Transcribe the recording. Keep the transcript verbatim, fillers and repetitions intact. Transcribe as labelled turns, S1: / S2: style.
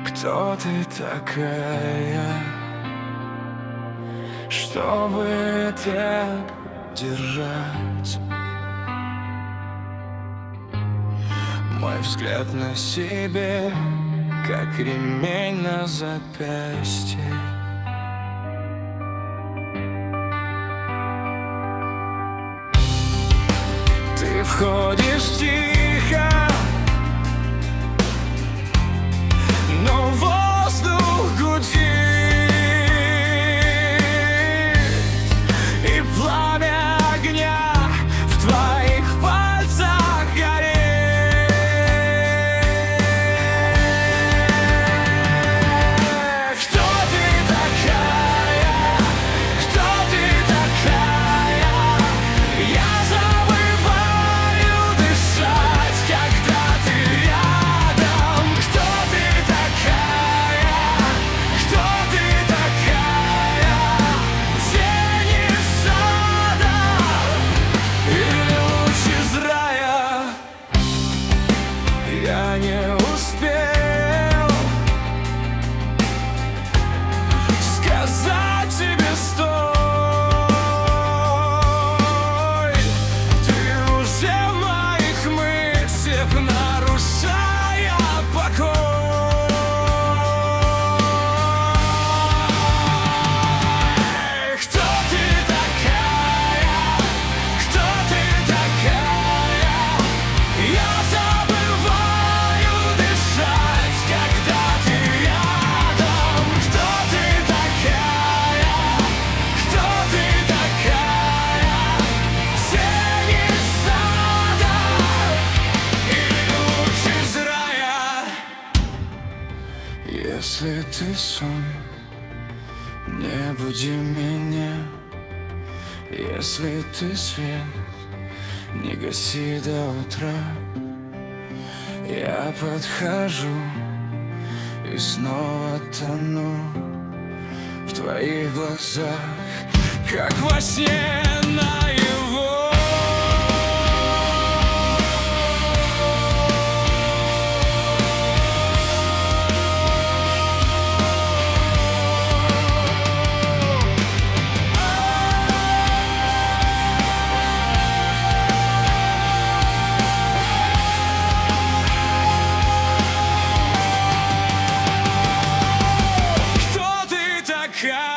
S1: Кто ты такая, чтобы так держать мой взгляд на себе, как ремень на запястье? Ты входишь тихо, но воздух гудит, и пламя огня в твоих пальцах горит. Кто ты такая? Кто ты такая? Я забываю дышать, когда ты рядом. Кто ты такая? Кто ты такая? Тень из сада или луч из рая? Я не успел сказать тебе стой. Ты уже в моих мыслях, нарушая покой. Кто ты такая? Кто ты такая? Я забываю дышать, когда ты рядом. Кто ты такая? Кто ты такая? Тень из сада или луч из рая? Если ты сон, не буди меня. Если ты свет, не гаси до утра. Я подхожу и снова тону в твоих глазах, как во сне наяву. Кто ты такая?